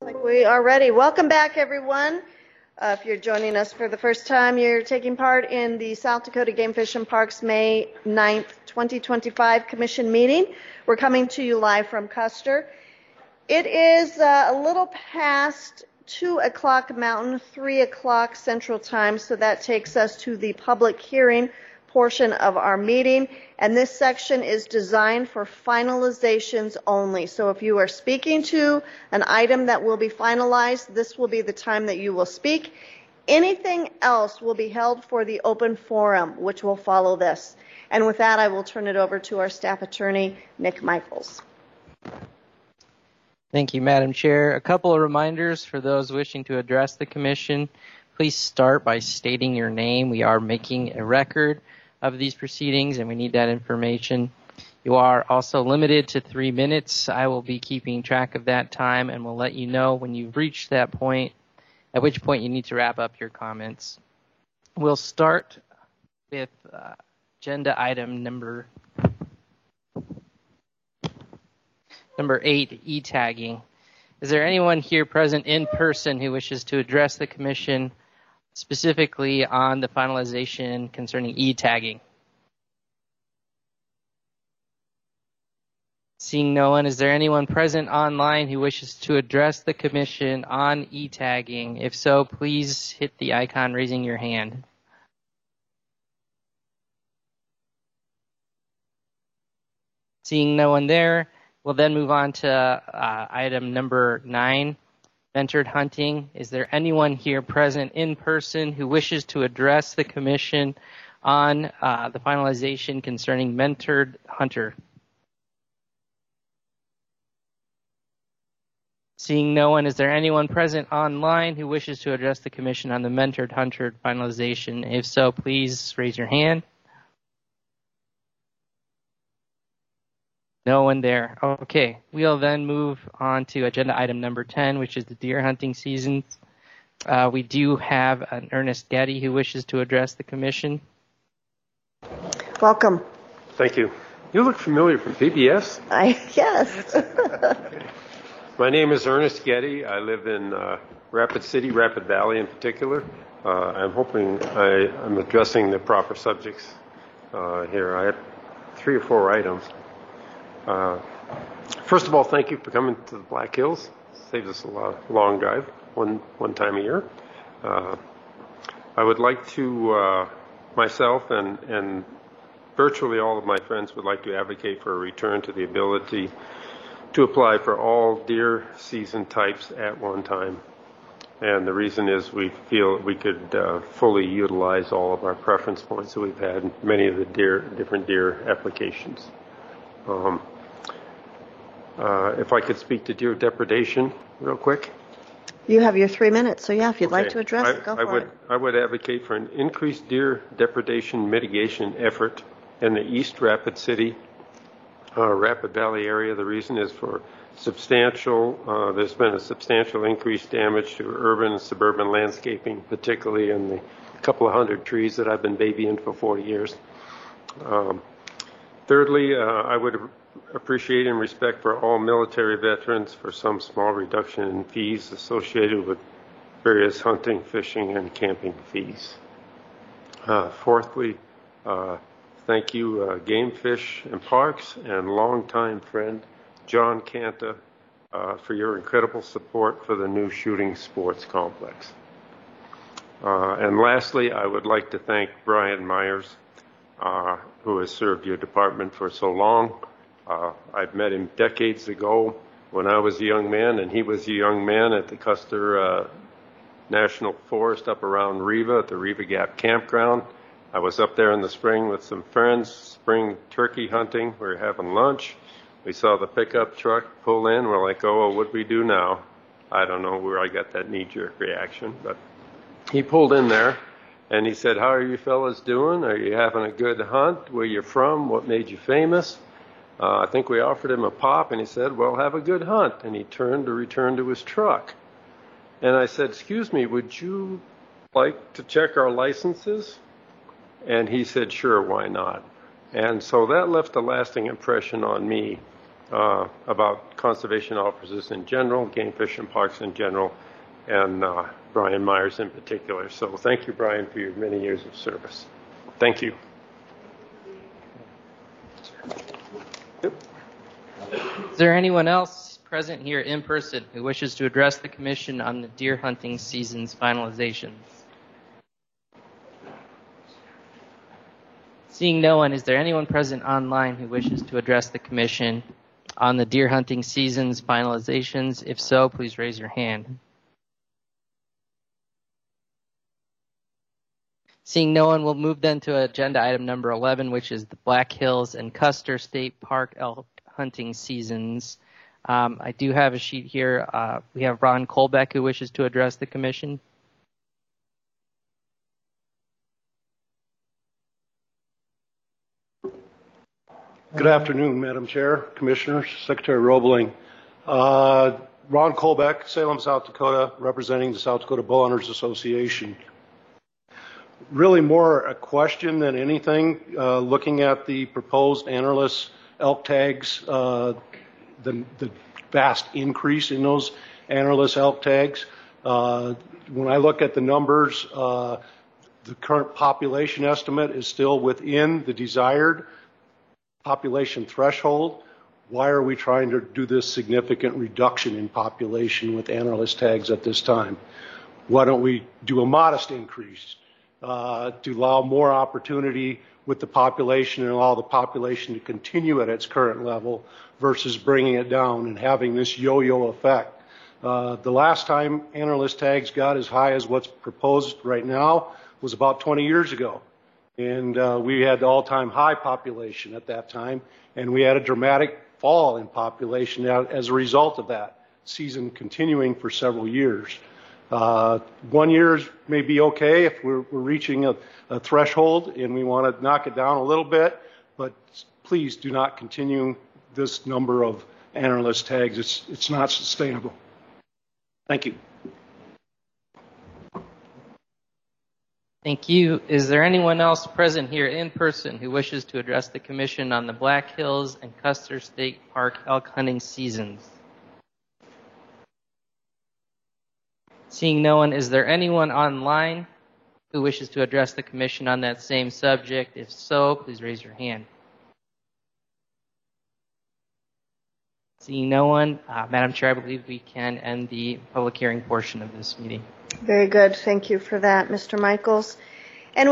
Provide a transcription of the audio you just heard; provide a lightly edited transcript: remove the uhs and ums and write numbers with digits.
Like we are ready. Welcome back, everyone. If you're joining us for the first time, you're taking part in the South Dakota Game Fish and Parks May 9th, 2025 Commission meeting. We're coming to you live from Custer. It is a little past 2 o'clock Mountain, 3 o'clock Central Time, so that takes us to the public hearing portion of our meeting, and this section is designed for finalizations only. So if you are speaking to an item that will be finalized, this will be the time that you will speak. Anything else will be held for the open forum, which will follow this. And with that, I will turn it over to our staff attorney, Nick Michaels. Thank you, Madam Chair. A couple of reminders for those wishing to address the commission. Please start by stating your name. We are making a record of these proceedings, and we need that information. You are also limited to 3 minutes. I will be keeping track of that time, and we'll let you know when you've reached that point, at which point you need to wrap up your comments. We'll start with agenda item number 8, e-tagging. Is there anyone here present in person who wishes to address the commission specifically on the finalization concerning e-tagging? Seeing no one, is there anyone present online who wishes to address the commission on e-tagging? If so, please hit the icon raising your hand. Seeing no one there, we'll then move on to item number 9. Mentored hunting. Is there anyone here present in person who wishes to address the commission on the finalization concerning mentored hunter? Seeing no one, is there anyone present online who wishes to address the commission on the mentored hunter finalization? If so, please raise your hand. No one there. Okay, we'll then move on to agenda item number 10, which is the deer hunting season. We do have an Ernest Getty who wishes to address the commission. Welcome. Thank you. You look familiar from PBS? Yes. My name is Ernest Getty. I live in Rapid City, Rapid Valley in particular. I'm hoping I'm addressing the proper subjects here. I have 3 or 4 items. First of all, thank you for coming to the Black Hills. Saves us a long drive, one time a year. I would like to, myself and virtually all of my friends would like to advocate for a return to the ability to apply for all deer season types at one time. And the reason is we feel we could fully utilize all of our preference points that we've had in many of the different deer applications. If I could speak to deer depredation real quick. You have your 3 minutes, so yeah, if you'd like to address it, go for it. I would advocate for an increased deer depredation mitigation effort in the East Rapid City, Rapid Valley area. The reason is for there's been a substantial increased damage to urban and suburban landscaping, particularly in the couple of hundred trees that I've been babying for 40 years. Thirdly, I would appreciate and respect for all military veterans for some small reduction in fees associated with various hunting, fishing, and camping fees. Fourthly, thank you, Game Fish and Parks and longtime friend John Canta for your incredible support for the new shooting sports complex. And lastly, I would like to thank Brian Myers, who has served your department for so long. I've met him decades ago when I was a young man, and he was a young man at the Custer National Forest up around Riva at the Riva Gap Campground. I was up there in the spring with some friends, spring turkey hunting. We were having lunch. We saw the pickup truck pull in. We're like, oh, what do we do now? I don't know where I got that knee-jerk reaction, but he pulled in there. And he said, how are you fellas doing? Are you having a good hunt? Where you from? What made you famous? I think we offered him a pop, and he said, well, have a good hunt. And he turned to return to his truck. And I said, excuse me, would you like to check our licenses? And he said, sure, why not? And so that left a lasting impression on me. about conservation officers in general, game fish and parks in general, and Brian Myers in particular. So thank you, Brian, for your many years of service. Thank you. Is there anyone else present here in person who wishes to address the commission on the deer hunting season's finalizations? Seeing no one, is there anyone present online who wishes to address the commission on the deer hunting season's finalizations? If so, please raise your hand. Seeing no one, we'll move then to agenda item number 11, which is the Black Hills and Custer State Park elk hunting seasons. I do have a sheet here. We have Ron Colbeck who wishes to address the commission. Good afternoon, Madam Chair, Commissioners, Secretary Roebling. Ron Colbeck, Salem, South Dakota, representing the South Dakota Bowhunters Association. Really more a question than anything, looking at the proposed antlerless elk tags, the vast increase in those antlerless elk tags. When I look at the numbers, the current population estimate is still within the desired population threshold. Why are we trying to do this significant reduction in population with antlerless tags at this time? Why don't we do a modest increase to allow more opportunity with the population and allow the population to continue at its current level versus bringing it down and having this yo-yo effect? The last time antlerless tags got as high as what's proposed right now was about 20 years ago. And we had the all-time high population at that time, and we had a dramatic fall in population as a result of that season continuing for several years. 1 year may be okay if we're reaching a threshold and we want to knock it down a little bit, but please do not continue this number of antlerless tags. It's not sustainable. Thank you. Thank you. Is there anyone else present here in person who wishes to address the commission on the Black Hills and Custer State Park elk hunting seasons? Seeing no one, is there anyone online who wishes to address the commission on that same subject? If so, please raise your hand. Seeing no one, Madam Chair, I believe we can end the public hearing portion of this meeting. Very good. Thank you for that, Mr. Michaels.